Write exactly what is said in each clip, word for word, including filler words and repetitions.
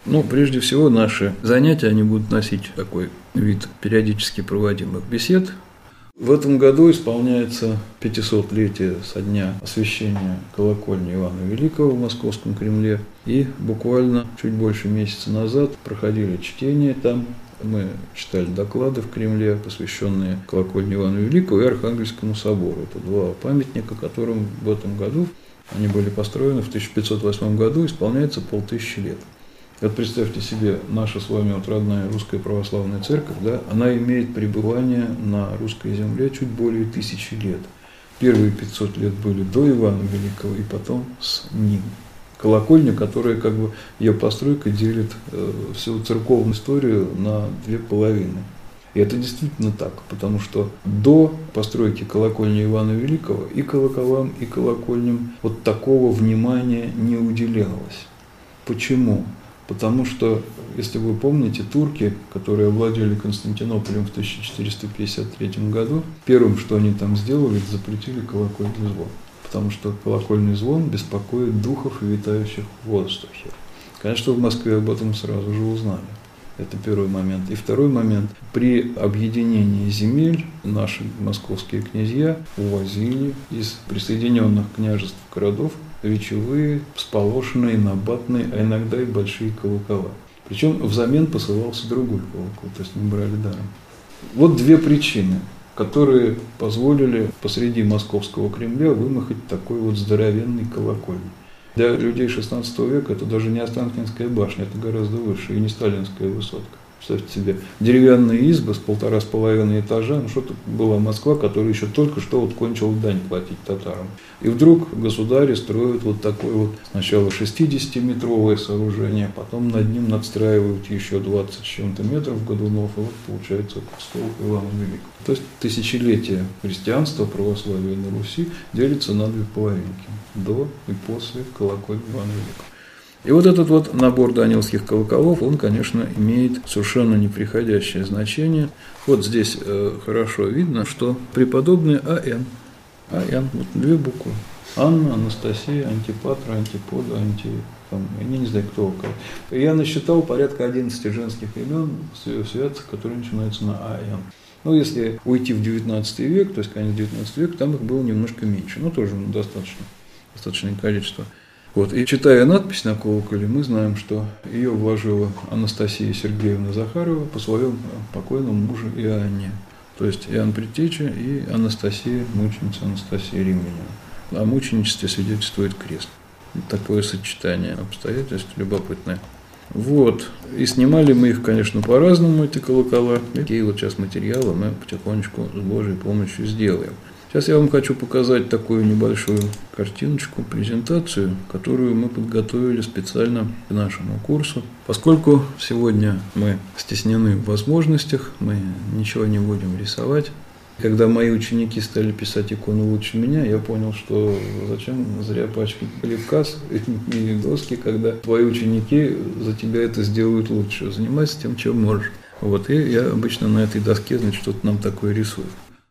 Ну, прежде всего, наши занятия, они будут носить такой вид периодически проводимых бесед. В этом году исполняется пятисотлетие со дня освящения колокольни Ивана Великого в Московском Кремле. И буквально чуть больше месяца назад проходили чтения там. Мы читали доклады в Кремле, посвященные колокольне Ивана Великого и Архангельскому собору. Это два памятника, которым в этом году, они были построены в тысяча пятьсот восьмом году, исполняется полтысячи лет. Вот представьте себе, наша с вами вот родная русская православная церковь, да, она имеет пребывание на русской земле чуть более тысячи лет. Первые пятьсот лет были до Ивана Великого и потом с ним. Колокольня, которая как бы ее постройка делит э, всю церковную историю на две половины. И это действительно так, потому что до постройки колокольни Ивана Великого и колоколам, и колокольням вот такого внимания не уделялось. Почему? Потому что, если вы помните, турки, которые овладели Константинополем в тысяча четыреста пятьдесят третьем году, первым, что они там сделали, запретили колокольный звон. Потому что колокольный звон беспокоит духов, витающих в воздухе. Конечно, в Москве об этом сразу же узнали. Это первый момент. И второй момент. При объединении земель наши московские князья увозили из присоединенных княжеств городов речевые, всполошенные, набатные, а иногда и большие колокола. Причем взамен посылался другой колокол, то есть не брали даром. Вот две причины, которые позволили посреди московского Кремля вымахать такой вот здоровенный колокольня. Для людей шестнадцатого века это даже не Останкинская башня, это гораздо выше, и не Сталинская высотка. Представьте себе, деревянные избы с полтора с половиной этажа, ну что-то была Москва, которая еще только что вот кончила дань платить татарам. И вдруг государи строят вот такое вот сначала шестидесятиметровое сооружение, потом над ним надстраивают еще двадцать с чем-то метров годунов, и вот получается столб Ивана Великого. То есть тысячелетие христианства, православия на Руси делится на две половинки, до и после колокольни Ивана Великого. И вот этот вот набор данилских колоколов, он, конечно, имеет совершенно неприходящее значение. Вот здесь э, хорошо видно, что преподобный А.Н. А.Н. Вот две буквы. Анна, Анастасия, Антипатра, Антипода, Анти... Там, я не знаю, кто у кого. Я насчитал порядка одиннадцати женских имен святцев, которые начинаются на А.Н. Ну, если уйти в девятнадцатый век, то есть конец девятнадцатого века, там их было немножко меньше, но тоже достаточно, достаточное количество. Вот. И читая надпись на колоколе, мы знаем, что ее вложила Анастасия Сергеевна Захарова по своему покойному мужу Иоанне. То есть Иоанн Предтеча и Анастасия, мученица Анастасия Римлянина. О мученичестве свидетельствует крест. Такое сочетание обстоятельств любопытное. Вот. И снимали мы их, конечно, по-разному, эти колокола. И такие вот сейчас материалы мы потихонечку с Божьей помощью сделаем. Сейчас я вам хочу показать такую небольшую картиночку, презентацию, которую мы подготовили специально к нашему курсу. Поскольку сегодня мы стеснены в возможностях, мы ничего не будем рисовать. Когда мои ученики стали писать иконы лучше меня, я понял, что зачем зря пачкать лепкас и доски, когда твои ученики за тебя это сделают лучше. Занимайся тем, чем можешь. Вот, и я обычно на этой доске, значит, что-то нам такое рисую.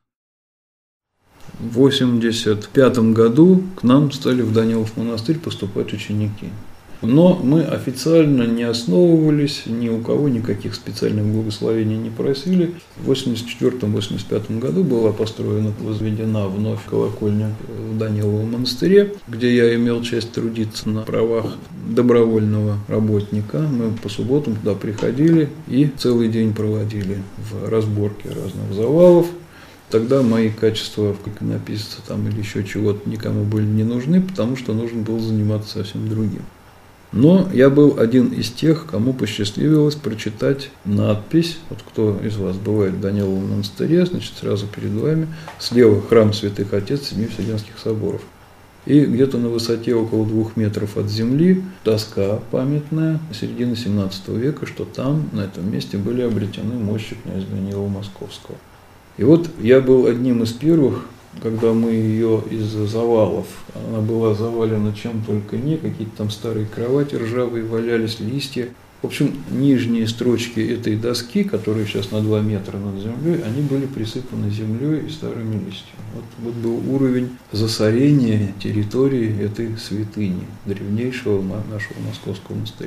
В восемьдесят пятом году к нам стали в Данилов монастырь поступать ученики. Но мы официально не основывались, ни у кого никаких специальных благословений не просили. В восемьдесят четвёртом — восемьдесят пятом году была построена, возведена вновь колокольня в Даниловом монастыре, где я имел честь трудиться на правах добровольного работника. Мы по субботам туда приходили и целый день проводили в разборке разных завалов. Тогда мои качества как иконописца там или еще чего-то никому были не нужны, потому что нужно было заниматься совсем другим. Но я был один из тех, кому посчастливилось прочитать надпись. Вот кто из вас бывает в Даниловом монастыре, значит, сразу перед вами слева храм святых отец семи Вселенских соборов. И где-то на высоте около двух метров от земли доска памятная середины семнадцатого века, что там, на этом месте, были обретены мощи князя Даниила Московского. И вот я был одним из первых, когда мы ее из завалов, она была завалена чем только не, какие-то там старые кровати ржавые валялись, листья. В общем, нижние строчки этой доски, которые сейчас на два метра над землей, они были присыпаны землей и старыми листьями. Вот, вот был уровень засорения территории этой святыни, древнейшего нашего московского монастыря.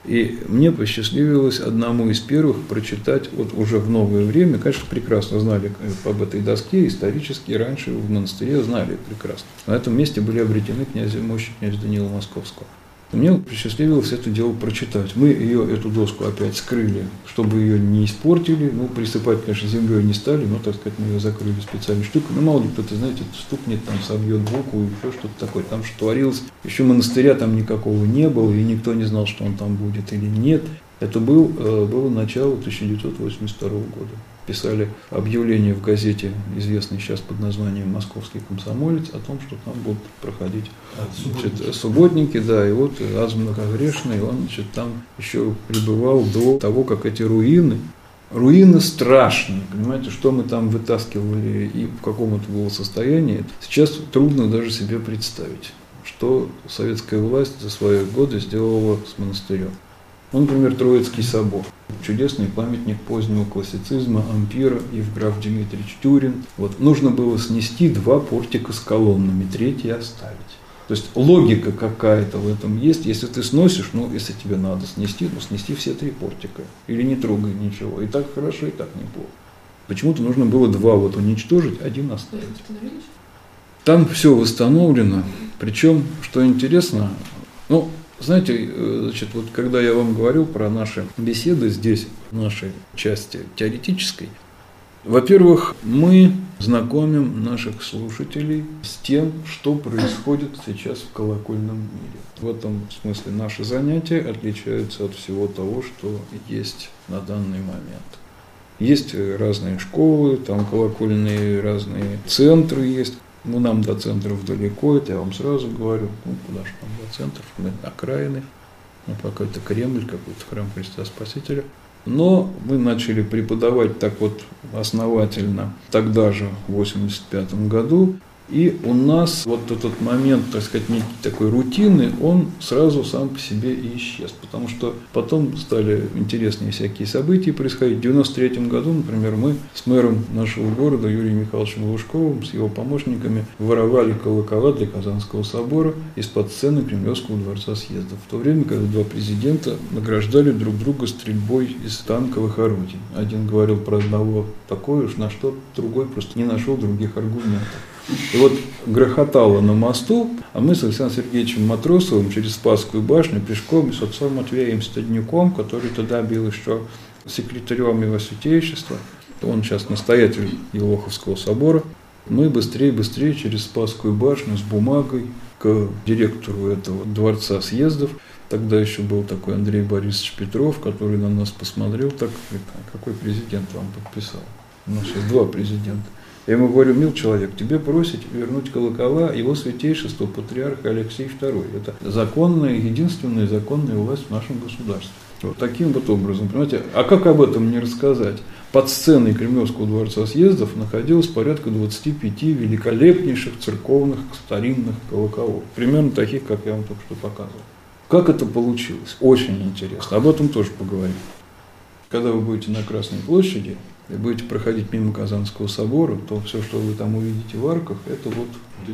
И мне посчастливилось одному из первых прочитать вот уже в новое время. Конечно, прекрасно знали об этой доске, исторически раньше в монастыре знали прекрасно. На этом месте были обретены князя мощи князя Даниила Московского. Мне посчастливилось это дело прочитать. Мы ее, эту доску опять скрыли, чтобы ее не испортили. Ну, присыпать, конечно, землей не стали, но, так сказать, мы ее закрыли специальной штукой. Ну, мало ли кто-то, знаете, стукнет, там, собьет букву, еще что-то такое. Там что творилось. Еще монастыря там никакого не было, и никто не знал, что он там будет или нет. Это был, было начало тысяча девятьсот восемьдесят второго года. Писали объявление в газете, известной сейчас под названием «Московский комсомолец», о том, что там будут проходить значит, субботники, да, и вот Аз Многогрешный, он, значит, там еще пребывал до того, как эти руины, руины страшные, понимаете, что мы там вытаскивали и в каком это было состоянии, сейчас трудно даже себе представить, что советская власть за свои годы сделала с монастырем. Ну, например, Троицкий собор. Чудесный памятник позднего классицизма, ампира, Евграф Дмитриевич Тюрин. Вот. Нужно было снести два портика с колоннами, третий оставить. То есть логика какая-то в этом есть. Если ты сносишь, ну, если тебе надо снести, ну, снести все три портика. Или не трогай ничего. И так хорошо, и так неплохо. Почему-то нужно было два вот уничтожить, один оставить. Там все восстановлено. Причем, что интересно, ну, знаете, значит, вот когда я вам говорил про наши беседы здесь, в нашей части теоретической, во-первых, мы знакомим наших слушателей с тем, что происходит сейчас в колокольном мире. В этом смысле наши занятия отличаются от всего того, что есть на данный момент. Есть разные школы, там колокольные разные центры есть. Ну, нам до центров далеко, это я вам сразу говорю. Ну, куда же там до центров, мы окраины. Ну, какой-то Кремль, какой-то храм Христа Спасителя. Но мы начали преподавать так вот основательно тогда же, в восемьдесят пятом году. И у нас вот этот момент, так сказать, некий такой рутины, он сразу сам по себе и исчез. Потому что потом стали интересные всякие события происходить. В девяносто третьем году, например, мы с мэром нашего города Юрием Михайловичем Лужковым, с его помощниками, воровали колокола для Казанского собора из-под сцены Кремлевского дворца съездов. В то время, когда два президента награждали друг друга стрельбой из танковых орудий. Один говорил про одного такое уж, на что другой просто не нашел других аргументов. И вот грохотало на мосту, а мы с Александром Сергеевичем Матросовым через Спасскую башню пешком с отцом Матвеем Стаднюком, который тогда был еще секретарем его святейшества, он сейчас настоятель Елоховского собора, мы быстрее-быстрее через Спасскую башню с бумагой к директору этого дворца съездов. Тогда еще был такой Андрей Борисович Петров, который на нас посмотрел, так, какой президент вам подписал. У нас сейчас два президента. Я ему говорю: мил человек, тебе просить вернуть колокола его святейшество патриарха Алексей второй. Это законная, единственная законная власть в нашем государстве. Вот таким вот образом, понимаете, а как об этом не рассказать? Под сценой Кремлевского дворца съездов находилось порядка двадцати пяти великолепнейших церковных старинных колоколов. Примерно таких, как я вам только что показывал. Как это получилось? Очень интересно. Об этом тоже поговорим. Когда вы будете на Красной площади и будете проходить мимо Казанского собора, то все, что вы там увидите в арках, это вот...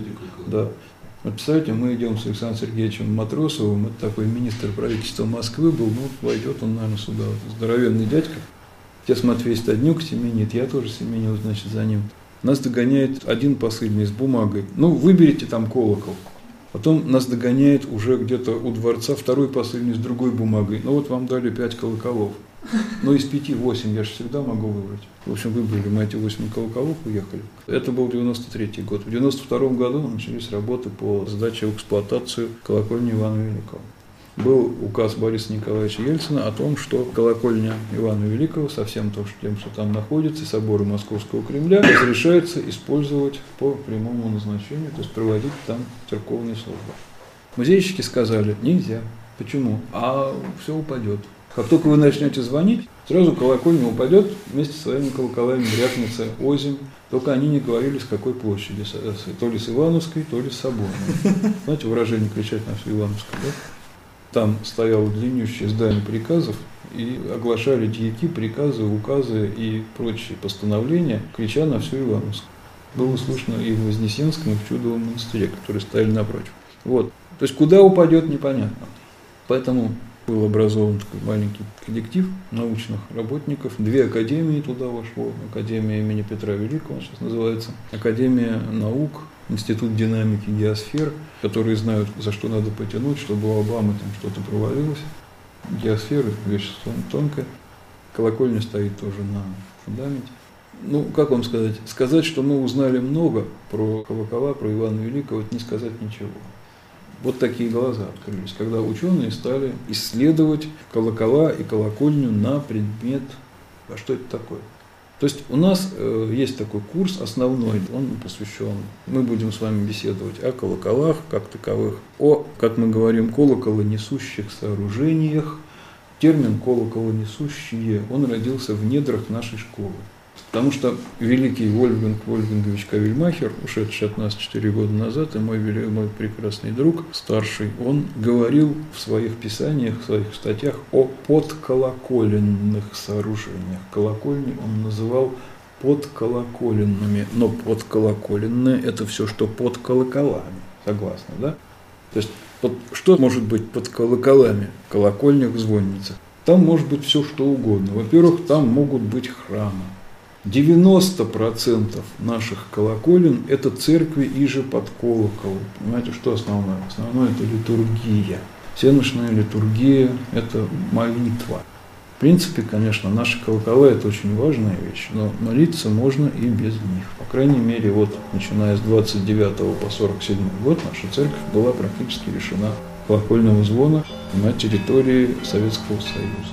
Да. Вот представляете, мы идем с Александром Сергеевичем Матросовым, это такой министр правительства Москвы был, ну, войдет он, наверное, сюда, вот, здоровенный дядька. Отец Матвей Стаднюк семенит, я тоже семенил, значит, за ним. Нас догоняет один посыльный с бумагой. Ну, выберите там колокол. Потом нас догоняет уже где-то у дворца второй посыльный с другой бумагой. Ну, вот вам дали пять колоколов. Ну, из пяти восемь я же всегда могу выбрать. В общем, выбрали мы эти восемь колоколов, уехали. Это был девяносто третий год. В девяносто втором году начались работы по сдаче в эксплуатацию колокольни Ивана Великого. Был указ Бориса Николаевича Ельцина о том, что колокольня Ивана Великого со всем тем, что там находится, соборы Московского Кремля, разрешается использовать по прямому назначению, то есть проводить там церковные службы. Музейщики сказали: нельзя. Почему? А все упадет. Как только вы начнете звонить, сразу колокольня упадет, вместе с своими колоколами брякнется озимь. Только они не говорили, с какой площади, то ли с Ивановской, то ли с Соборной. Знаете, выражение кричать на всю Ивановскую, да? Там стояло длиннющее здание приказов, и оглашали дьяки приказы, указы и прочие постановления, крича на всю Ивановскую. Было слышно и в Вознесенском, и в Чудовом монастыре, которые стояли напротив. Вот. То есть, куда упадет, непонятно. Поэтому был образован такой маленький коллектив научных работников. Две академии туда вошло. Академия имени Петра Великого, он сейчас называется. Академия наук, Институт динамики геосфер, которые знают, за что надо потянуть, чтобы у Обамы там что-то провалилось. Геосфера – вещь тонкая. Колокольня стоит тоже на фундаменте. Ну, как вам сказать? Сказать, что мы узнали много про колокола, про Ивана Великого, это не сказать ничего. Вот такие глаза открылись, когда ученые стали исследовать колокола и колокольню на предмет, а что это такое. То есть у нас э, есть такой курс основной, он посвящен, мы будем с вами беседовать о колоколах как таковых, о, как мы говорим, колоколонесущих сооружениях. Термин «колоколонесущие», он родился в недрах нашей школы. Потому что великий Вольфганг Вольфгангович Кавельмахер, ушедший от нас четыре года назад, и мой, мой прекрасный друг, старший, он говорил в своих писаниях, в своих статьях о подколоколенных сооружениях. Колокольни он называл подколоколенными, но подколоколенные – это все, что под колоколами, согласны, да? То есть, под, что может быть под колоколами, колокольнях, звонницах? Там может быть все, что угодно. Во-первых, там могут быть храмы. девяносто процентов наших колоколен – это церкви иже под колоколом. Понимаете, что основное? Основное – это литургия. Всеночная литургия – это молитва. В принципе, конечно, наши колокола – это очень важная вещь, но молиться можно и без них. По крайней мере, вот начиная с двадцать девятого по сорок седьмой год наша церковь была практически лишена колокольного звона на территории Советского Союза.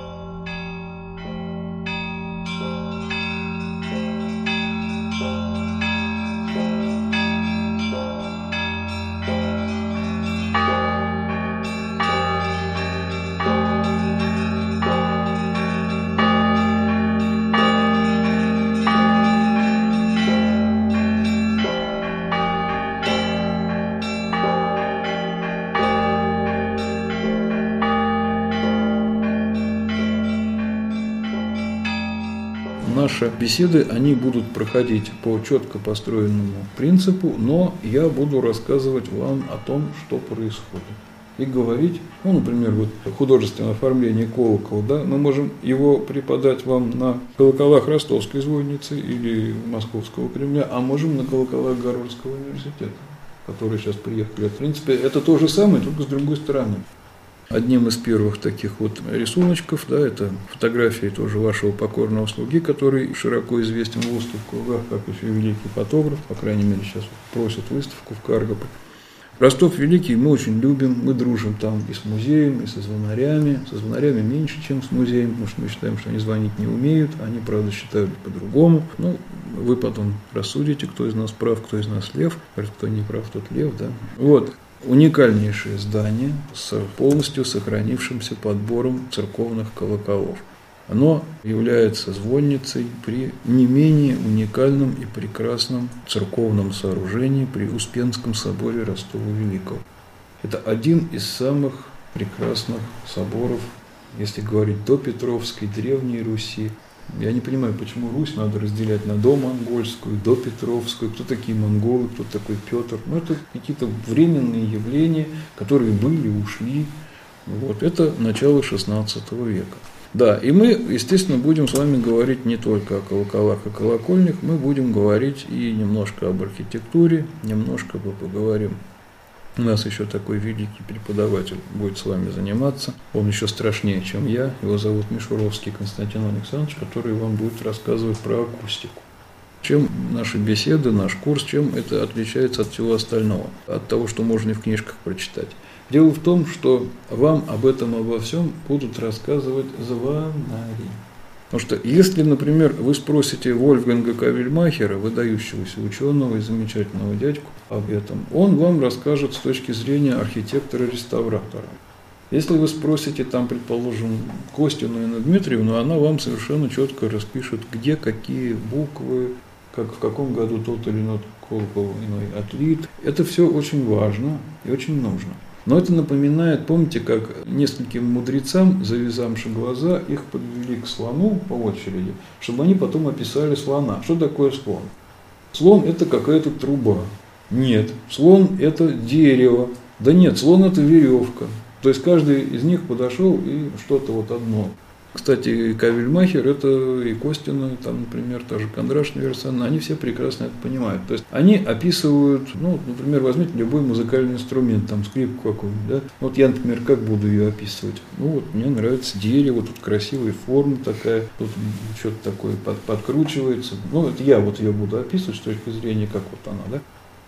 Наши беседы, они будут проходить по четко построенному принципу, но я буду рассказывать вам о том, что происходит. И говорить, ну, например, вот художественное оформление колокола, да, мы можем его преподать вам на колоколах Ростовской звонницы или Московского Кремля, а можем на колоколах Гарвардского университета, которые сейчас приехали. В принципе, это то же самое, только с другой стороны. Одним из первых таких вот рисуночков, да, это фотографии тоже вашего покорного слуги, который широко известен в узких кругах, как еще великий фотограф, по крайней мере, сейчас просят выставку в Каргополе. Ростов Великий мы очень любим, мы дружим там и с музеем, и со звонарями. Со звонарями меньше, чем с музеем, потому что мы считаем, что они звонить не умеют, они, правда, считают по-другому. Ну, вы потом рассудите, кто из нас прав, кто из нас лев, кто не прав, тот лев, да. Вот. Уникальнейшее здание с полностью сохранившимся подбором церковных колоколов. Оно является звонницей при не менее уникальном и прекрасном церковном сооружении при Успенском соборе Ростова-Великого. Это один из самых прекрасных соборов, если говорить до Петровской, Древней Руси. Я не понимаю, почему Русь надо разделять на домонгольскую, допетровскую, кто такие монголы, кто такой Петр. Ну, это какие-то временные явления, которые были, ушли. Вот. Это начало шестнадцатого века. Да, и мы, естественно, будем с вами говорить не только о колоколах и колокольнях, мы будем говорить и немножко об архитектуре, немножко поговорим. У нас еще такой великий преподаватель будет с вами заниматься. Он еще страшнее, чем я. Его зовут Мишуровский Константин Александрович, который вам будет рассказывать про акустику. Чем наши беседы, наш курс, чем это отличается от всего остального, от того, что можно и в книжках прочитать. Дело в том, что вам об этом, обо всем будут рассказывать звонари. Потому что если, например, вы спросите Вольфганга Кавельмахера, выдающегося ученого и замечательного дядьку, об этом, он вам расскажет с точки зрения архитектора-реставратора. Если вы спросите, там, предположим, Костину Инну Дмитриевну, она вам совершенно четко распишет, где какие буквы, как в каком году тот или иной колокол иной отлит. Это все очень важно и очень нужно. Но это напоминает, помните, как нескольким мудрецам, завязавши глаза, их подвели к слону по очереди, чтобы они потом описали слона. Что такое слон? Слон – это какая-то труба. Нет, слон – это дерево. Да нет, слон – это веревка. То есть каждый из них подошел и что-то вот одно. Кстати, Кавельмахер, это и Костина, там, например, та же Кондрашина, Версана, они все прекрасно это понимают. То есть они описывают, ну, например, возьмите любой музыкальный инструмент, там, скрипку какую-нибудь, да. Вот я, например, как буду ее описывать? Ну, вот мне нравится дерево, тут красивая форма такая, тут что-то такое под, подкручивается. Ну, это я вот ее буду описывать с точки зрения, как вот она, да.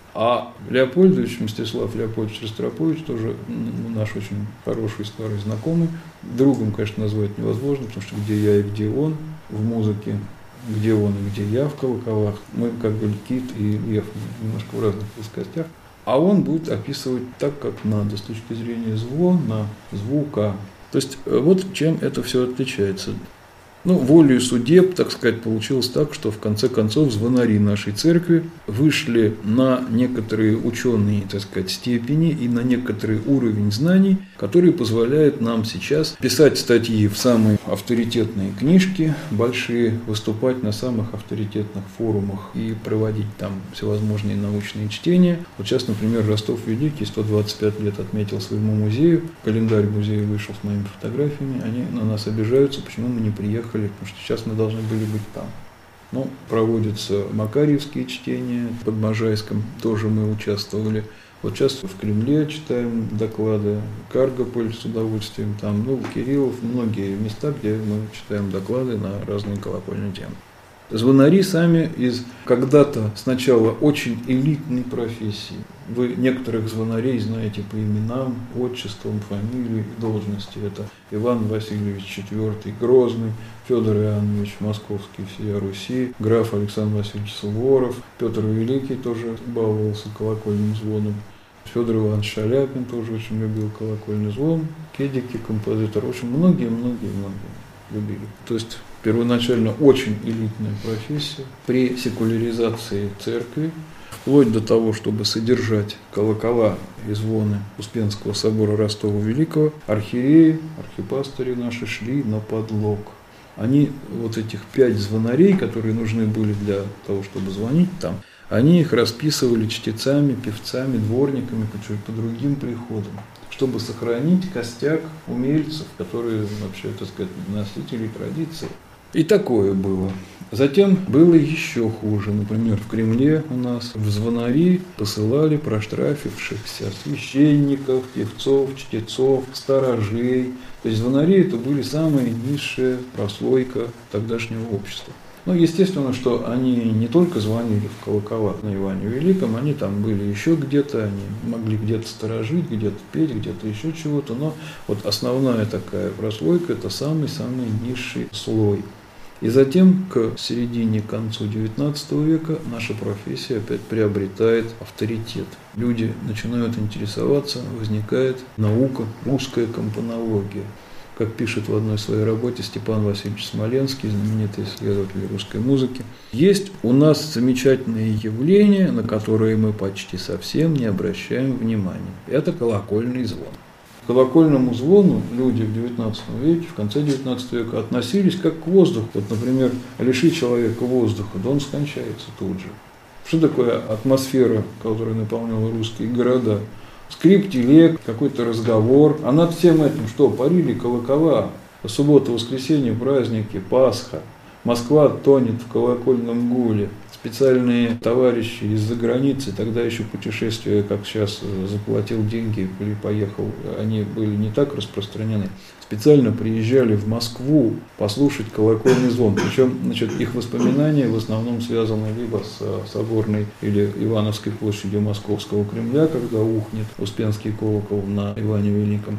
А Леопольдович, Мстислав Леопольдович Ростропович, тоже наш очень хороший старый знакомый. Другом, конечно, назвать невозможно, потому что где я и где он в музыке, где он и где я в колоколах, мы как бы кит и лев немножко в разных плоскостях. А он будет описывать так, как надо, с точки зрения звона, звука. То есть вот чем это все отличается. Ну, волею судеб, так сказать, получилось так, что в конце концов звонари нашей церкви вышли на некоторые ученые, так сказать, степени и на некоторый уровень знаний, который позволяет нам сейчас писать статьи в самые авторитетные книжки, большие, выступать на самых авторитетных форумах и проводить там всевозможные научные чтения. Вот сейчас, например, Ростов Великий сто двадцать пять лет отметил своему музею, календарь музея вышел с моими фотографиями, они на нас обижаются, почему мы не приехали. Потому что сейчас мы должны были быть там. Ну, проводятся макарьевские чтения, под Можайском тоже мы участвовали. Вот сейчас в Кремле читаем доклады, Каргополь с удовольствием, там, ну, Кириллов, многие места, где мы читаем доклады на разные колокольные темы. Звонари сами из когда-то сначала очень элитной профессии. Вы некоторых звонарей знаете по именам, отчествам, фамилии, должности. Это Иван Васильевич четвёртый Грозный, Федор Иоаннович Московский всея Руси, граф Александр Васильевич Суворов, Петр Великий тоже баловался колокольным звоном, Федор Иванович Шаляпин тоже очень любил колокольный звон, Кедики, композитор, в общем, многие-многие-многие любили. То есть первоначально очень элитная профессия. При секуляризации церкви, вплоть до того, чтобы содержать колокола и звоны Успенского собора Ростова Великого, архиереи, архипастыри наши шли на подлог. Они, вот этих пять звонарей, которые нужны были для того, чтобы звонить там, они их расписывали чтецами, певцами, дворниками, по другим приходам, чтобы сохранить костяк умельцев, которые вообще, так сказать, носители традиции. И такое было. Затем было еще хуже. Например, в Кремле у нас в звонари посылали проштрафившихся священников, певцов, чтецов, сторожей. То есть звонари это были самая низшая прослойка тогдашнего общества. Ну, естественно, что они не только звонили в колокола на Иване Великом, они там были еще где-то, они могли где-то сторожить, где-то петь, где-то еще чего-то, но вот основная такая прослойка – это самый-самый низший слой. И затем, к середине, к концу девятнадцатого века, наша профессия опять приобретает авторитет. Люди начинают интересоваться, возникает наука, русская компонология. Как пишет в одной своей работе Степан Васильевич Смоленский, знаменитый исследователь русской музыки, есть у нас замечательные явления, на которые мы почти совсем не обращаем внимания. Это колокольный звон. К колокольному звону люди в девятнадцатом веке, в конце девятнадцатого века относились как к воздуху. Вот, например, лиши человека воздуха, да он скончается тут же. Что такое атмосфера, которая наполняла русские города? Скрип телег, какой-то разговор. А над всем этим что? Парили колокола. Суббота, воскресенье, праздники, Пасха. Москва тонет в колокольном гуле. Специальные товарищи из-за границы, тогда еще путешествия, как сейчас, заплатил деньги или поехал, они были не так распространены. Специально приезжали в Москву послушать колокольный звон. Причем, значит, их воспоминания в основном связаны либо с Соборной или Ивановской площадью Московского Кремля, когда ухнет Успенский колокол на Иване Великом.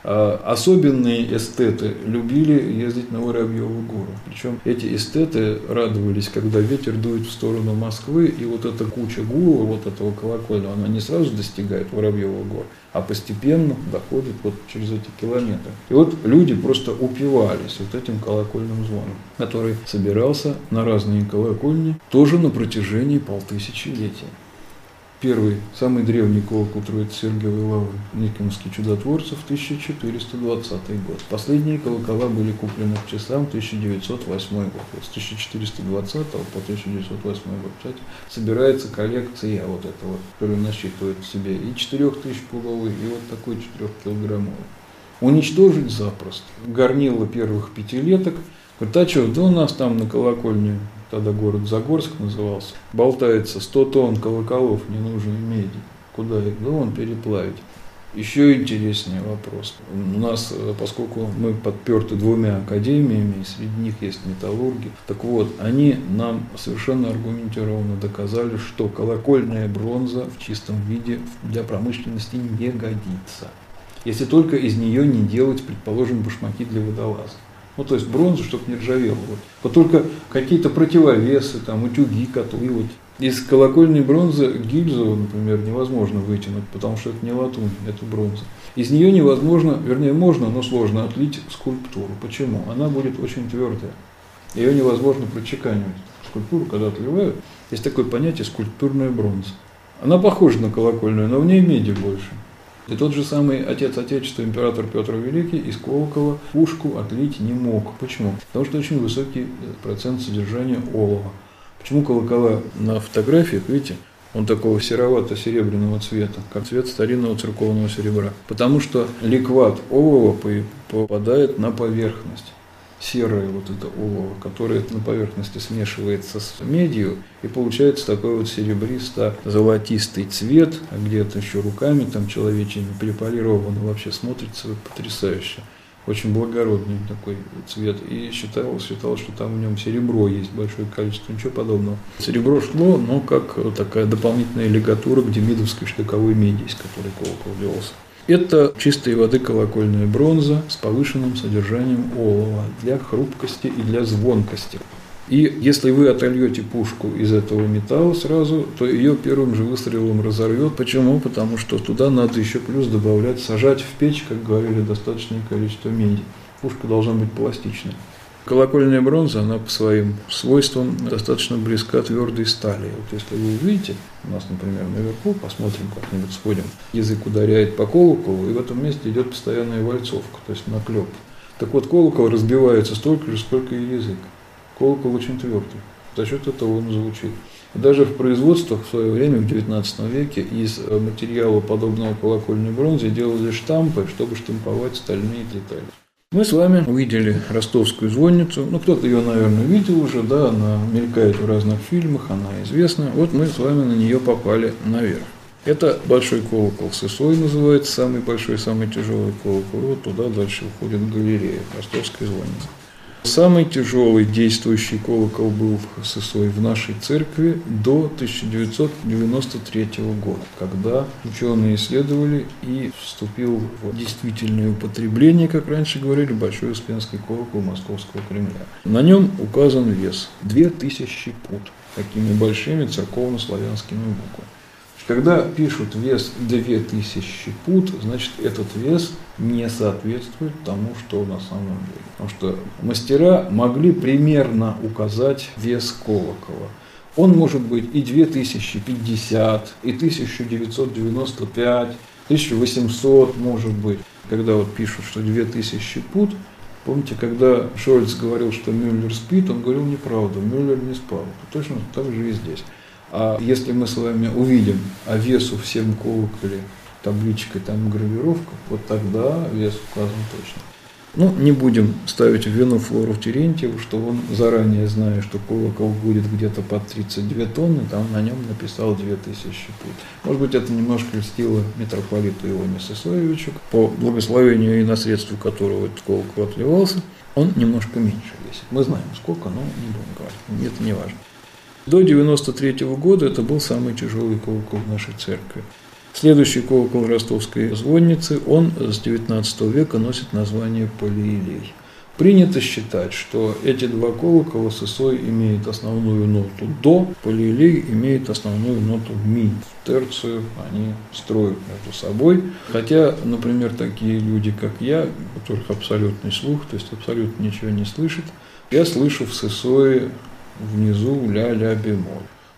Особенные эстеты любили ездить на Воробьеву гору. Причем эти эстеты радовались, когда ветер дует в сторону Москвы, и вот эта куча гула, вот этого колокольного, она не сразу достигает Воробьеву гору, а постепенно доходит вот через эти километры. И вот люди просто упивались вот этим колокольным звоном, который собирался на разные колокольни тоже на протяжении полтысячелетия. Первый, самый древний колокол Троице-Сергиевой лавры, Никоновский чудотворцев, тысяча четыреста двадцатый год. Последние колокола были куплены к часам тысяча девятьсот восьмой год. Вот с тысяча четыреста двадцатого по тысяча девятьсот восьмой год, кстати, собирается коллекция вот этого, которая насчитывает в себе и четырех тысяч пудовый, и вот такой четырехкилограммовый. Уничтожить запросто. Горнило первых пятилеток. Говорит, а что, да у нас там на колокольне, тогда город Загорск назывался, болтается сто тонн колоколов ненужной меди. Куда их? Да вон переплавить. Еще интереснее вопрос. У нас, поскольку мы подперты двумя академиями, среди них есть металлурги, так вот, они нам совершенно аргументированно доказали, что колокольная бронза в чистом виде для промышленности не годится. Если только из нее не делать, предположим, башмаки для водолаза. Ну, то есть бронзу, чтобы не ржавела. Вот, вот только какие-то противовесы, там, утюги, котлы. Вот. Из колокольной бронзы гильзу, например, невозможно вытянуть, потому что это не латунь, это бронза. Из нее невозможно, вернее, можно, но сложно отлить скульптуру. Почему? Она будет очень твердая. Ее невозможно прочеканивать. Скульптуру, когда отливают, есть такое понятие скульптурная бронза. Она похожа на колокольную, но в ней меди больше. И тот же самый отец Отечества, император Петр Великий, из колокола пушку отлить не мог. Почему? Потому что очень высокий процент содержания олова. Почему колокола на фотографиях, видите, он такого серовато-серебряного цвета, как цвет старинного церковного серебра? Потому что ликват олова попадает на поверхность. Серое вот это олово, которое на поверхности смешивается с медью, и получается такой вот серебристо-золотистый цвет, а где-то еще руками там человечьими преполировано, вообще смотрится потрясающе. Очень благородный такой цвет. И считалось, считалось, что там в нем серебро есть большое количество, ничего подобного. Серебро шло, но как такая дополнительная лигатура к демидовской штыковой меди, из которой колокол делался. Это чистой воды колокольная бронза с повышенным содержанием олова для хрупкости и для звонкости. И если вы отольете пушку из этого металла сразу, то ее первым же выстрелом разорвет. Почему? Потому что туда надо еще плюс добавлять, сажать в печь, как говорили, достаточное количество меди. Пушка должна быть пластичной. Колокольная бронза, она по своим свойствам достаточно близка твердой стали. Вот если вы увидите, у нас, например, наверху, посмотрим как-нибудь, сходим, язык ударяет по колоколу, и в этом месте идет постоянная вальцовка, то есть наклеп. Так вот, колокол разбивается столько же, сколько и язык. Колокол очень твердый, за счет этого он звучит. Даже в производствах в свое время, в девятнадцатом веке, из материала, подобного колокольной бронзе, делали штампы, чтобы штамповать стальные детали. Мы с вами увидели ростовскую звонницу. Ну, кто-то ее, наверное, видел уже, да, она мелькает в разных фильмах, она известна. Вот мы с вами на нее попали наверх. Это большой колокол Сысой называется, самый большой, самый тяжелый колокол. Вот туда дальше уходит галерея ростовской звонницы. Самый тяжелый действующий колокол был в Сысой в нашей церкви до тысяча девятьсот девяносто третьего года, когда ученые исследовали и вступил в действительное употребление, как раньше говорили, Большой Успенский колокол Московского Кремля. На нем указан вес две тысячи пуд, такими большими церковно-славянскими буквами. Когда пишут вес две тысячи пуд, значит, этот вес не соответствует тому, что на самом деле. Потому что мастера могли примерно указать вес колокола. Он может быть и две тысячи пятьдесят, и тысяча девятьсот девяносто пять, тысяча восемьсот может быть. Когда вот пишут, что две тысячи пуд, помните, когда Шольц говорил, что Мюллер спит, он говорил неправду, Мюллер не спал. Точно так же и здесь. А если мы с вами увидим о весу в всем колоколе табличкой, там гравировка, вот тогда вес указан точно. Ну, не будем ставить в вину Флору Терентьеву, что он, заранее зная, что колокол будет где-то под тридцать две тонны, там на нем написал две тысячи пуд. Может быть, это немножко льстило митрополиту Ионе Сысоевичу, по благословению и наследству которого этот колокол отливался, он немножко меньше весит. Мы знаем сколько, но не будем говорить, это не важно. До девяносто третьего года это был самый тяжелый колокол в нашей церкви. Следующий колокол ростовской звонницы, он с девятнадцатого века носит название Полиилей. Принято считать, что эти два колокола Сысой имеет основную ноту до, Полиилей имеет основную ноту ми. Терцию они строят между собой. Хотя, например, такие люди, как я, у которых абсолютный слух, то есть абсолютно ничего не слышит, я слышу в Сысое внизу ля-ля бемоль.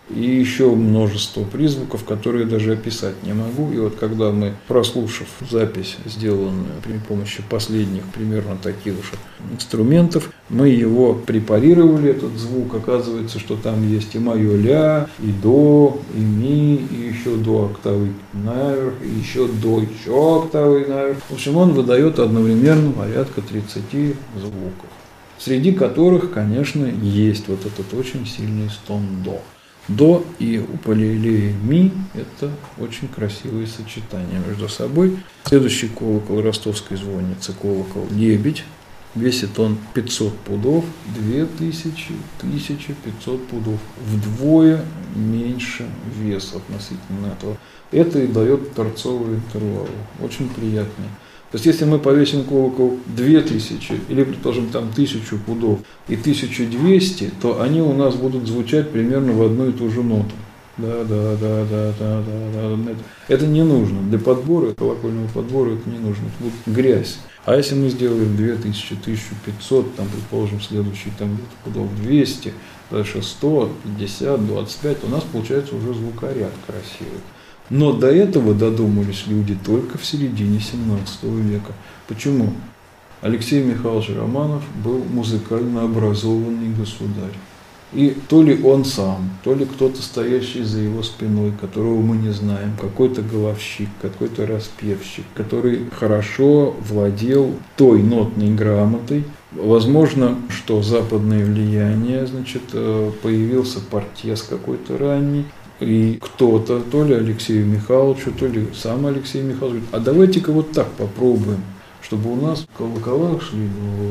и еще множество призвуков, которые даже описать не могу. И вот когда мы, прослушав запись, сделанную при помощи последних примерно таких же инструментов, мы его препарировали, этот звук, оказывается, что там есть и мое ля, и до, и ми, и еще до октавы наверх, и еще до еще октавы наверх. В общем, он выдает одновременно порядка тридцати звуков, среди которых, конечно, есть вот этот очень сильный стон до. До и укулеле ми – это очень красивые сочетания между собой. Следующий колокол ростовской звонницы, колокол лебедь. Весит он пятьсот пудов, две тысячи, тысяча пятьсот пудов. Вдвое меньше веса относительно этого. Это и дает торцовые интервалы. Очень приятные. То есть, если мы повесим колокол две тысячи, или, предположим, там тысячу пудов и тысячу двести, то они у нас будут звучать примерно в одну и ту же ноту. Да, да, да, да, да, да, да. Это не нужно. Для подбора, колокольного подбора это не нужно. Это будет грязь. А если мы сделаем две тысячи, тысячу пятьсот, там, предположим, следующий там пудов двести, дальше сто, пятьдесят, двадцать пять, то у нас получается уже звукоряд красивый. Но до этого додумались люди только в середине семнадцатого века. Почему? Алексей Михайлович Романов был музыкально образованный государь. И то ли он сам, то ли кто-то, стоящий за его спиной, которого мы не знаем, какой-то головщик, какой-то распевщик, который хорошо владел той нотной грамотой. Возможно, что западное влияние, значит, появился портес какой-то ранний, и кто-то, то ли Алексею Михайловичу, то ли сам Алексей Михайлович, говорит, а давайте-ка вот так попробуем, чтобы у нас колокола шли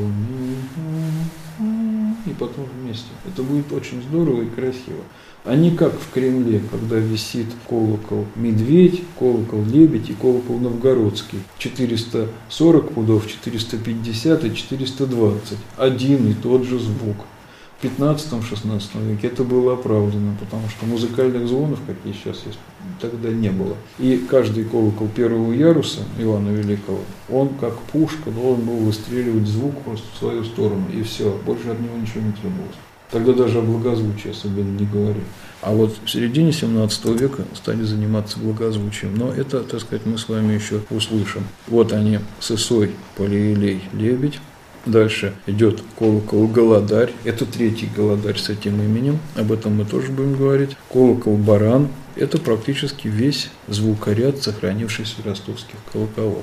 и потом вместе. Это будет очень здорово и красиво. А не как в Кремле, когда висит колокол медведь, колокол лебедь и колокол новгородский. четыреста сорок пудов, четыреста пятьдесят и четыреста двадцать. Один и тот же звук. В пятнадцатом-шестнадцатом веке это было оправдано, потому что музыкальных звонов, какие сейчас есть, тогда не было. И каждый колокол первого яруса Ивана Великого, он как пушка должен был выстреливать звук просто в свою сторону, и все, больше от него ничего не требовалось. Тогда даже о благозвучии особенно не говорили. А вот в середине семнадцатого века стали заниматься благозвучием. Но это, так сказать, мы с вами еще услышим. Вот они, сысой, полиелей, лебедь. Дальше идет колокол Голодарь. Это третий Голодарь с этим именем. Об этом мы тоже будем говорить. Колокол Баран. Это практически весь звукоряд, сохранившийся ростовских колоколов.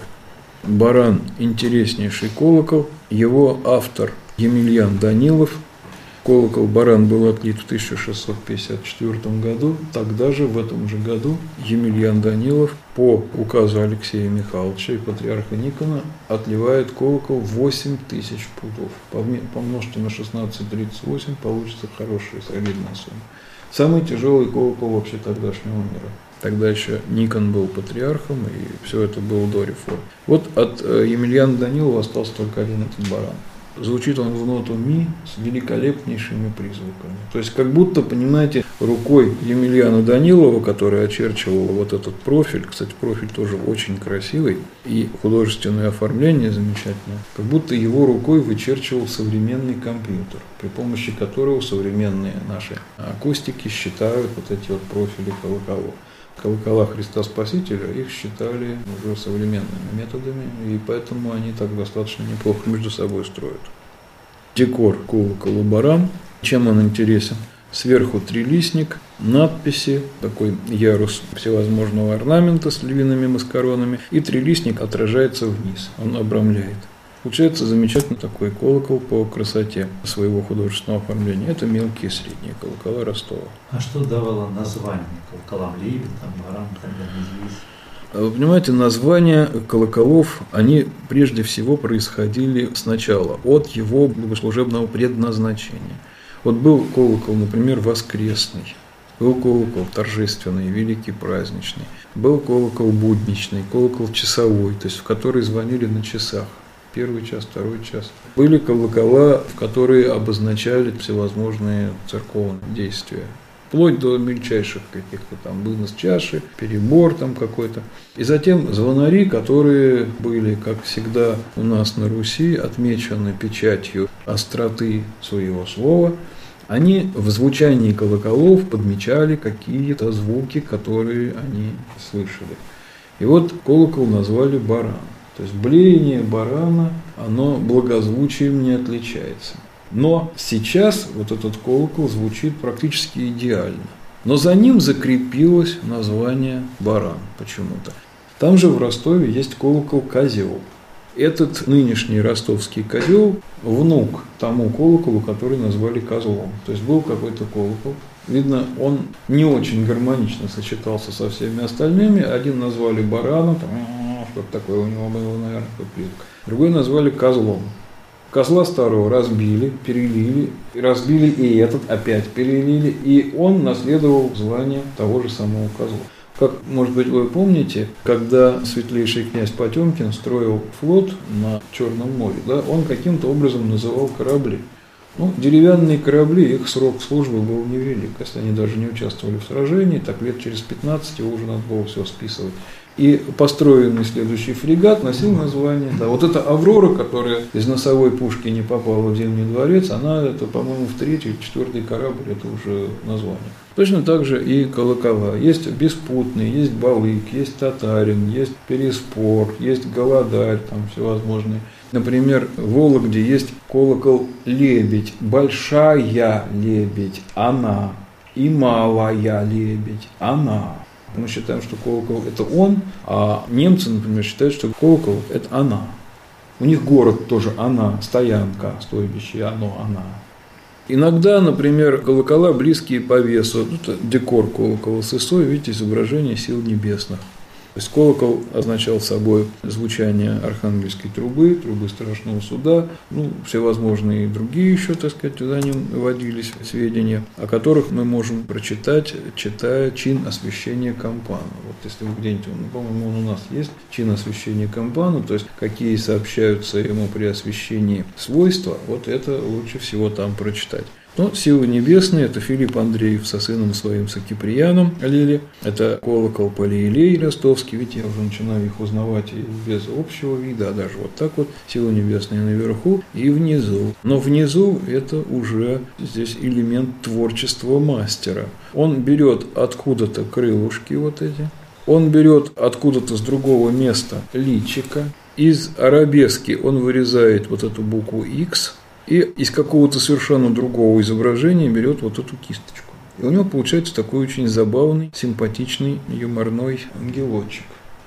Баран – интереснейший колокол. Его автор Емельян Данилов. Колокол Баран был отлит в тысяча шестьсот пятьдесят четвёртом году. Тогда же, в этом же году, Емельян Данилов по указу Алексея Михайловича и патриарха Никона отливает колокол восемь тысяч пудов. Помножьте на шестнадцать тридцать восемь, получится хорошая солидная сумма. Самый тяжелый колокол вообще тогдашнего мира. Тогда еще Никон был патриархом, и все это было до реформы. Вот от Емельяна Данилова остался только один этот баран. Звучит он в ноту ми с великолепнейшими призвуками. То есть, как будто, понимаете, рукой Емельяна Данилова, который очерчивал вот этот профиль, кстати, профиль тоже очень красивый, и художественное оформление замечательное, как будто его рукой вычерчивал современный компьютер, при помощи которого современные наши акустики считают вот эти вот профили колоколов. Колокола Христа Спасителя, их считали уже современными методами, и поэтому они так достаточно неплохо между собой строят. Декор колокола Баран. Чем он интересен? Сверху трилистник, надписи, такой ярус всевозможного орнамента с львиными маскаронами, и трилистник отражается вниз, он обрамляет. Получается замечательный такой колокол по красоте своего художественного оформления. Это мелкие и средние колокола Ростова. А что давало название колоколам? Лебедь, там, баран, тогда неизвестно. Вы понимаете, названия колоколов, они прежде всего происходили сначала от его богослужебного предназначения. Вот был колокол, например, воскресный, был колокол торжественный, великий, праздничный, был колокол будничный, колокол часовой, то есть в который звонили на часах. Первый час, второй час. Были колокола, в которые обозначали всевозможные церковные действия. Вплоть до мельчайших каких-то там вынос чаши, перебор там какой-то. И затем звонари, которые были, как всегда у нас на Руси, отмечены печатью остроты своего слова. Они в звучании колоколов подмечали какие-то звуки, которые они слышали. И вот колокол назвали баран. То есть блеяние барана, оно благозвучием не отличается. Но сейчас вот этот колокол звучит практически идеально. Но за ним закрепилось название баран почему-то. Там же в Ростове есть колокол «Козел». Этот нынешний ростовский козел – внук тому колоколу, который назвали козлом. То есть был какой-то колокол. Видно, он не очень гармонично сочетался со всеми остальными. Один назвали бараном, что-то такое у него было, наверное, куплетка. Другой назвали козлом. Козла старого разбили, перелили, разбили и этот опять перелили, и он наследовал звание того же самого козла. Как, может быть, вы помните, когда светлейший князь Потемкин строил флот на Черном море, да, он каким-то образом называл корабли. Ну, деревянные корабли, их срок службы был невелик. Если они даже не участвовали в сражении, так лет через пятнадцать его уже надо было все списывать. И построенный следующий фрегат носил название. Да, вот эта «Аврора», которая из носовой пушки не попала в Зимний дворец, она, это, по-моему, в третий или четвертый корабль, это уже название. Точно так же и колокола. Есть Беспутный, есть Балык, есть Татарин, есть Переспор, есть Голодарь, там всевозможные. Например, в Вологде есть колокол «Лебедь», «Большая лебедь», «Она», и «Малая лебедь», «Она». Мы считаем, что колокол – это он, а немцы, например, считают, что колокол – это она. У них город тоже она, стоянка, стойбище, оно, она. Иногда, например, колокола близкие по весу. Это декор колокола с исой, видите, изображение сил небесных. То есть колокол означал собой звучание архангельской трубы, трубы страшного суда, ну, всевозможные другие еще, так сказать, за ним вводились сведения, о которых мы можем прочитать, читая чин освящения кампана. Вот если вы где-нибудь, ну, по-моему, он у нас есть, чин освящения кампана, то есть какие сообщаются ему при освящении свойства, вот это лучше всего там прочитать. Но силы небесные – это Филипп Андреев со сыном своим Сакиприяном Лили, это колокол Палеилей ростовский, видите, я уже начинаю их узнавать и без общего вида, а даже вот так вот, силы небесные наверху и внизу. Но внизу это уже здесь элемент творчества мастера. Он берет откуда-то крылышки вот эти, он берет откуда-то с другого места личика, из арабески он вырезает вот эту букву X, и из какого-то совершенно другого изображения берет вот эту кисточку. И у него получается такой очень забавный, симпатичный, юморной ангелочек.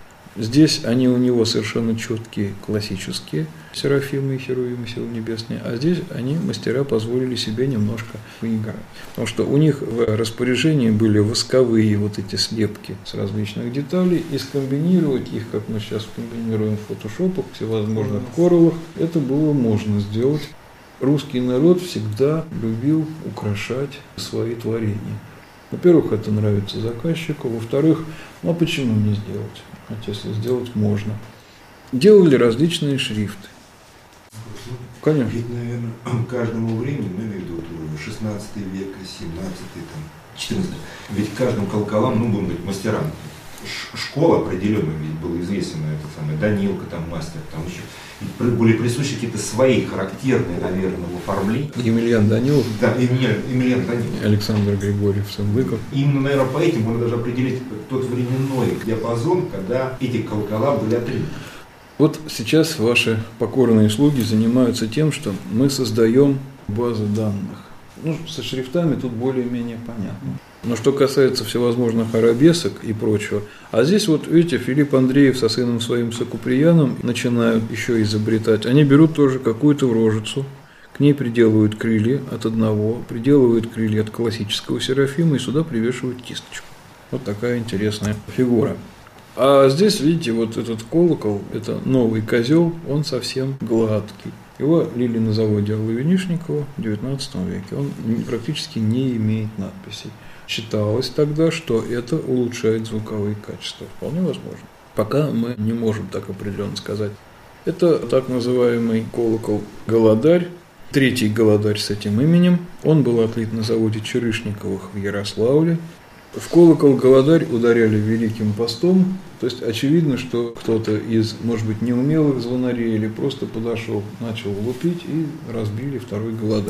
Здесь они у него совершенно четкие, классические серафимы и херувимы силы небесные, а здесь они, мастера, позволили себе немножко поиграть. Потому что у них в распоряжении были восковые вот эти слепки с различных деталей, и скомбинировать их, как мы сейчас комбинируем в фотошопах, всевозможных коралах, это было можно сделать. Русский народ всегда любил украшать свои творения. Во-первых, это нравится заказчику, во-вторых, ну а почему не сделать? Хотя если сделать можно. Делали различные шрифты. Конечно. Ведь, наверное, каждому времени, ну, я имею в виду шестнадцатый век, семнадцатый, там, четырнадцатый, ведь каждым колоколам, ну, будем говорить, мастерам, школа определенная, ведь была известна, это самое, Данилка, там, мастер, там еще. Были присущи какие-то свои характерные, наверное, в оформлении. Емельян Данилов. Да, Емельян, Емельян Данилов. Александр Григорьев Сандыков. Именно, наверное, по этим можно даже определить тот временной диапазон, когда эти колокола были отринуты. Вот сейчас ваши покорные слуги занимаются тем, что мы создаем базы данных. Ну, со шрифтами тут более-менее понятно. Но что касается всевозможных арабесок и прочего, а здесь вот, видите, Филипп Андреев со сыном своим Сакуприяном начинают еще изобретать. Они берут тоже какую-то рожицу, к ней приделывают крылья от одного, приделывают крылья от классического серафима и сюда привешивают кисточку. Вот такая интересная фигура. А здесь, видите, вот этот колокол, это новый козел, он совсем гладкий. Его лили на заводе Аллы Винишникова в девятнадцатом веке. Он практически не имеет надписей. Считалось тогда, что это улучшает звуковые качества. Вполне возможно. Пока мы не можем так определенно сказать. Это так называемый колокол Голодарь. Третий Голодарь с этим именем. Он был отлит на заводе Черышниковых в Ярославле. В колокол Голодарь ударяли Великим постом, то есть очевидно, что кто-то из, может быть, неумелых звонарей или просто подошел, начал лупить и разбили второй Голодарь.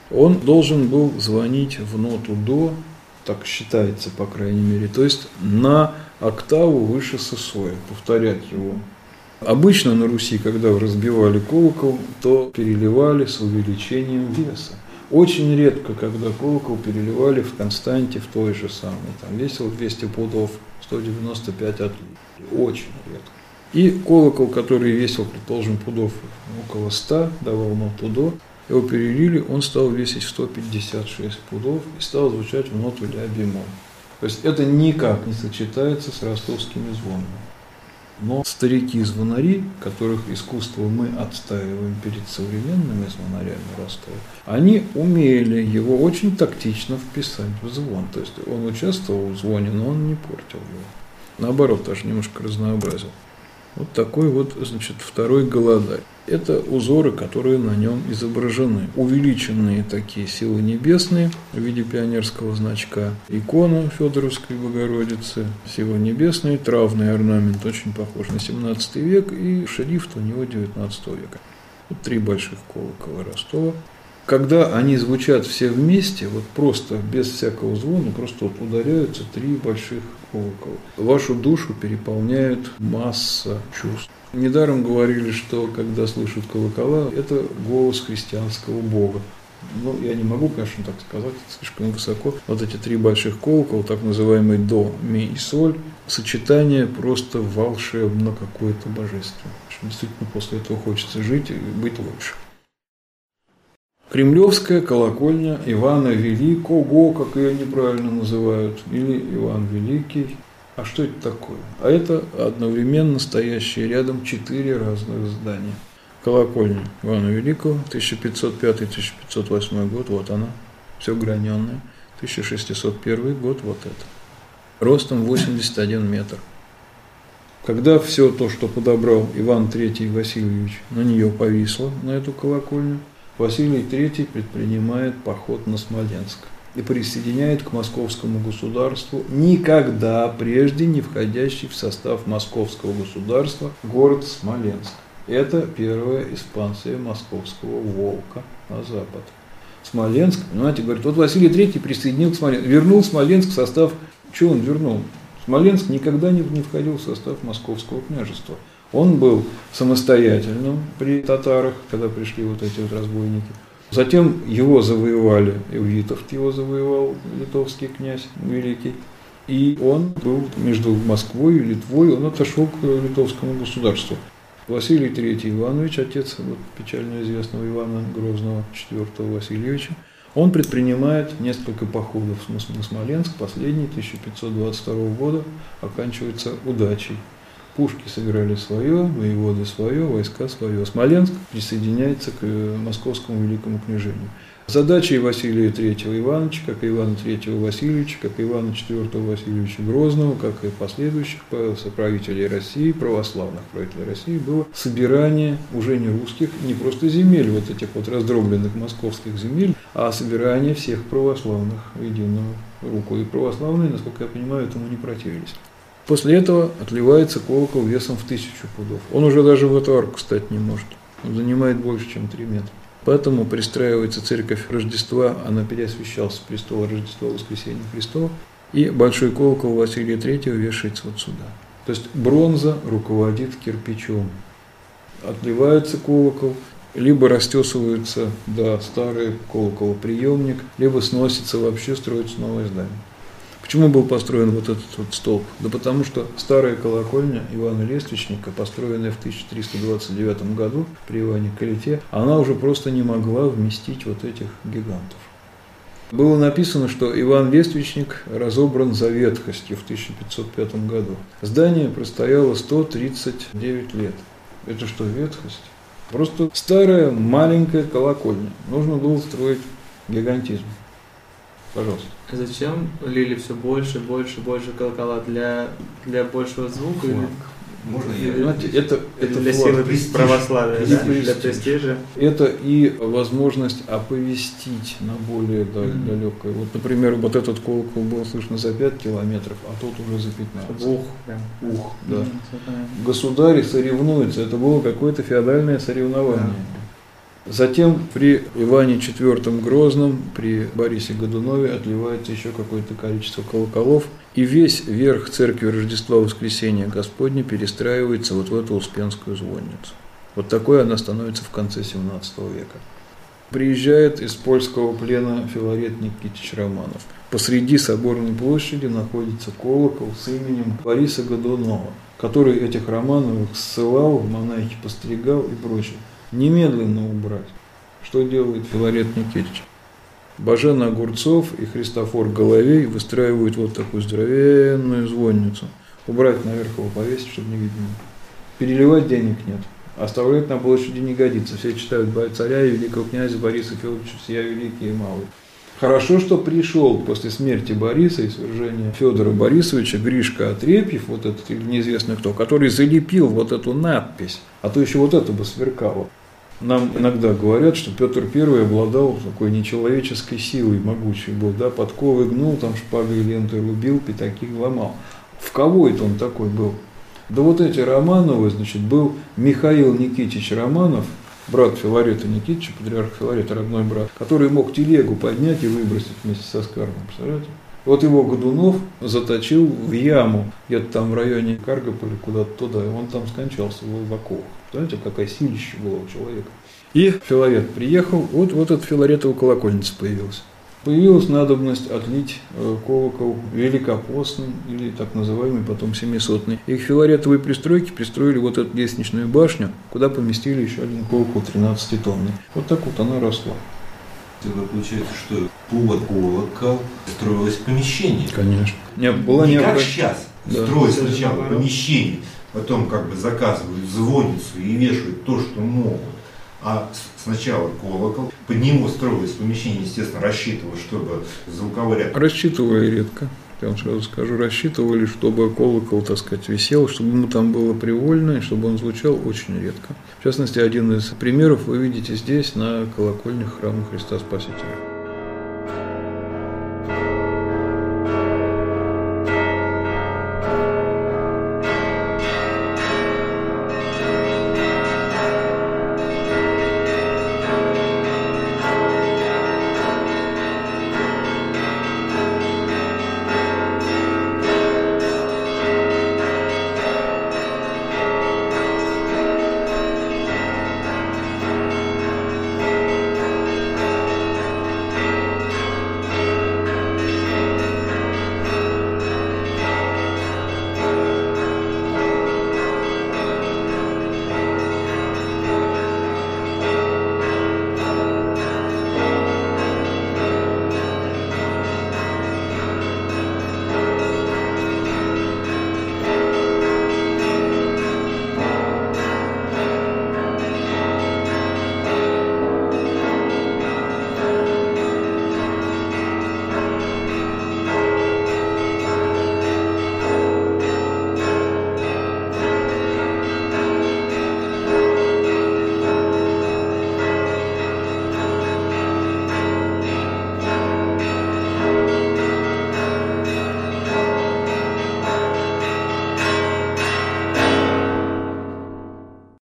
Он должен был звонить в ноту до, так считается, по крайней мере, то есть на октаву выше сосоя, повторять его. Обычно на Руси, когда разбивали колокол, то переливали с увеличением веса. Очень редко, когда колокол переливали в константе в той же самой. Там весил двести пудов, сто девяносто пять отлив. Очень редко. И колокол, который весил, предположим, пудов около ста, давал ноту до, его перелили, он стал весить сто пятьдесят шесть пудов и стал звучать в ноту ля бемоль. То есть это никак не сочетается с ростовскими звонами. Но старики-звонари, которых искусство мы отстаиваем перед современными звонарями Ростова, они умели его очень тактично вписать в звон. То есть он участвовал в звоне, но он не портил его. Наоборот, даже немножко разнообразил. Вот такой вот, значит, второй голодарь. Это узоры, которые на нем изображены. Увеличенные такие силы небесные в виде пионерского значка. Икона Федоровской Богородицы, силы небесные, травный орнамент, очень похож на семнадцатый век, и шрифт у него девятнадцатого века. Вот три больших колокола Ростова. Когда они звучат все вместе, вот просто без всякого звона, просто вот ударяются три больших колокола. Вашу душу переполняет масса чувств. Недаром говорили, что когда слышат колокола, это голос христианского Бога. Ну, я не могу, конечно, так сказать, это слишком высоко. Вот эти три больших колокола, так называемый до, ми и соль, сочетание просто волшебно какое-то божественное. Действительно, после этого хочется жить и быть лучше. Кремлевская колокольня Ивана Великого, как ее неправильно называют, или Иван Великий. А что это такое? А это одновременно стоящие рядом четыре разных здания. Колокольня Ивана Великого, тысяча пятьсот пятый — тысяча пятьсот восьмой год, вот она, все граненная. тысяча шестьсот первый год, вот это. Ростом восемьдесят один метр. Когда все то, что подобрал Иван третий Васильевич, на нее повисло, на эту колокольню, Василий третий предпринимает поход на Смоленск и присоединяет к московскому государству никогда прежде не входящий в состав московского государства город Смоленск. Это первая экспансия московского волка на запад. Смоленск, понимаете, говорит, вот Василий третий присоединил к Смоленску, вернул Смоленск в состав, что он вернул? Смоленск никогда не входил в состав московского княжества. Он был самостоятельным при татарах, когда пришли вот эти вот разбойники. Затем его завоевали, Витовт его завоевал, литовский князь великий. И он был между Москвой и Литвой, он отошел к литовскому государству. Василий третий Иванович, отец вот, печально известного Ивана Грозного четвёртого Васильевича, он предпринимает несколько походов на Смоленск. Последний, тысяча пятьсот двадцать второго года, оканчивается удачей. Пушки собирали свое, воеводы свое, войска свое. Смоленск присоединяется к московскому великому княжению. Задачей Василия третьего Ивановича, как и Ивана третьего Васильевича, как и Ивана четвёртого Васильевича Грозного, как и последующих правителей России, православных правителей России, было собирание уже не русских, не просто земель, вот этих вот раздробленных московских земель, а собирание всех православных в единую руку. И православные, насколько я понимаю, этому не противились. После этого отливается колокол весом в тысячу пудов. Он уже даже в эту арку стать не может. Он занимает больше, чем три метра. Поэтому пристраивается церковь Рождества, она переосвящалась с престола Рождества Воскресения Христова, и большой колокол Василия третьего вешается вот сюда. То есть бронза руководит кирпичом. Отливается колокол, либо растесывается, да, старый колоколоприемник, либо сносится вообще, строится новое здание. Почему был построен вот этот вот столб? Да потому что старая колокольня Ивана Лествичника, построенная в тысяча триста двадцать девятом году при Иване Калите, она уже просто не могла вместить вот этих гигантов. Было написано, что Иван Лествичник разобран за ветхостью в тысяча пятьсот пятом году. Здание простояло сто тридцать девять лет. Это что, ветхость? Просто старая маленькая колокольня. Нужно было строить гигантизм. Пожалуйста. Зачем лили все больше, больше, больше колокола для, для большего звука? Или, Можно или, я? Понимаете, это, это для флаг. силы Престиж. православия, да? Престиж. Для престижа. Это и возможность оповестить на более Mm-hmm. далекое. Вот, например, вот этот колокол был слышно за пять километров, а тот уже за пятнадцать. Ух, прям. Ух, да. Mm-hmm. Государи соревнуются, это было какое-то феодальное соревнование. Затем при Иване четвёртом Грозном, при Борисе Годунове отливается еще какое-то количество колоколов, и весь верх церкви Рождества Воскресения Господня перестраивается вот в эту Успенскую звонницу. Вот такой она становится в конце семнадцатого века. Приезжает из польского плена Филарет Никитич Романов. Посреди соборной площади находится колокол с именем Бориса Годунова, который этих Романовых ссылал, в монахи постригал и прочее. Немедленно убрать. Что делает Филарет Никитич? Бажен Огурцов и Христофор Головей выстраивают вот такую здоровенную звонницу. Убрать наверх его, повесить, чтобы не видно. Переливать денег нет. Оставлять на площади не годится. Все читают царя и великого князя Бориса Федоровича, сия великий и малый. Хорошо, что пришел после смерти Бориса и свержения Федора Борисовича Гришка Отрепьев, вот этот или неизвестно кто, который залепил вот эту надпись, а то еще вот это бы сверкало. Нам иногда говорят, что Петр Первый обладал такой нечеловеческой силой, могучий был, да, подковы гнул, там шпагой лентой рубил, пятаки ломал. В кого это он такой был? Да вот эти Романовы, значит, был Михаил Никитич Романов, брат Филарета Никитича, патриарх Филарета, родной брат, который мог телегу поднять и выбросить вместе со скарбом, представляете? Вот его Годунов заточил в яму, где-то там в районе Каргополя, куда-то туда, и он там скончался в оковах. Знаете, какая силища была у человека. И Филарет приехал, вот, вот эта Филаретова колокольница появилась. Появилась надобность отлить колокол великопостным, или так называемый потом семисотный. И к филаретовой пристройке пристроили вот эту лестничную башню, куда поместили еще один колокол тринадцатитонный. Вот так вот она росла. Тогда получается, что под колокол строилось помещение. Конечно. Не, была не не как обра... сейчас. Да. Строят сначала помещение, потом как бы заказывают звонницу и вешают то, что могут. А сначала колокол, под него строилось помещение, естественно, рассчитывая, чтобы звуковой ряд... Рассчитывали редко, я вам сразу скажу, рассчитывали, чтобы колокол, так сказать, висел, чтобы ему там было привольно, и чтобы он звучал очень редко. В частности, один из примеров вы видите здесь, на колокольнях храма Христа Спасителя.